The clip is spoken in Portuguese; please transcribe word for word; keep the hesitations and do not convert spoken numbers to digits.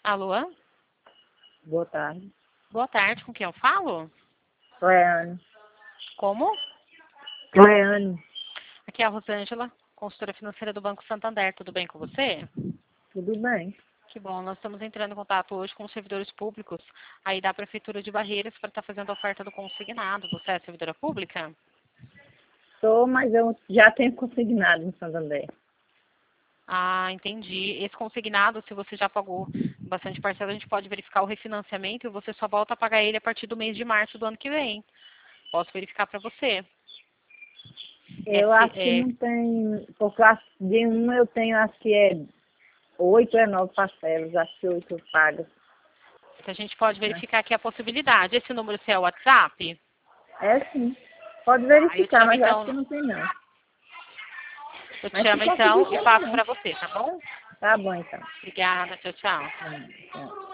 Alô? Boa tarde. Boa tarde, com quem eu falo? Cleane. Como? Cleane. Aqui é a Rosângela, consultora financeira do Banco Santander. Tudo bem com você? Tudo bem? Que bom, nós estamos entrando em contato hoje com os servidores públicos aí da Prefeitura de Barreiras para estar fazendo a oferta do consignado. Você é servidora pública? Sou, mas eu já tenho consignado em Santander. Ah, entendi. Esse consignado, se você já pagou bastante parcela, a gente pode verificar o refinanciamento e você só volta a pagar ele a partir do mês de março do ano que vem. Posso verificar para você. Eu Esse, acho que é, não tem, porque eu acho que de um eu tenho, acho que é oito é nove parcelas, acho que oito pagas. a gente pode Né? verificar aqui a possibilidade. Esse número seu é o WhatsApp? É sim. Pode Tá, eu te verificar, chamo mas eu acho então, que não tem não. eu te Mas se chamo então conseguir, e chama passo não. para você, tá bom? Tá bom então. Obrigada, tchau, tchau. Hum, tchau.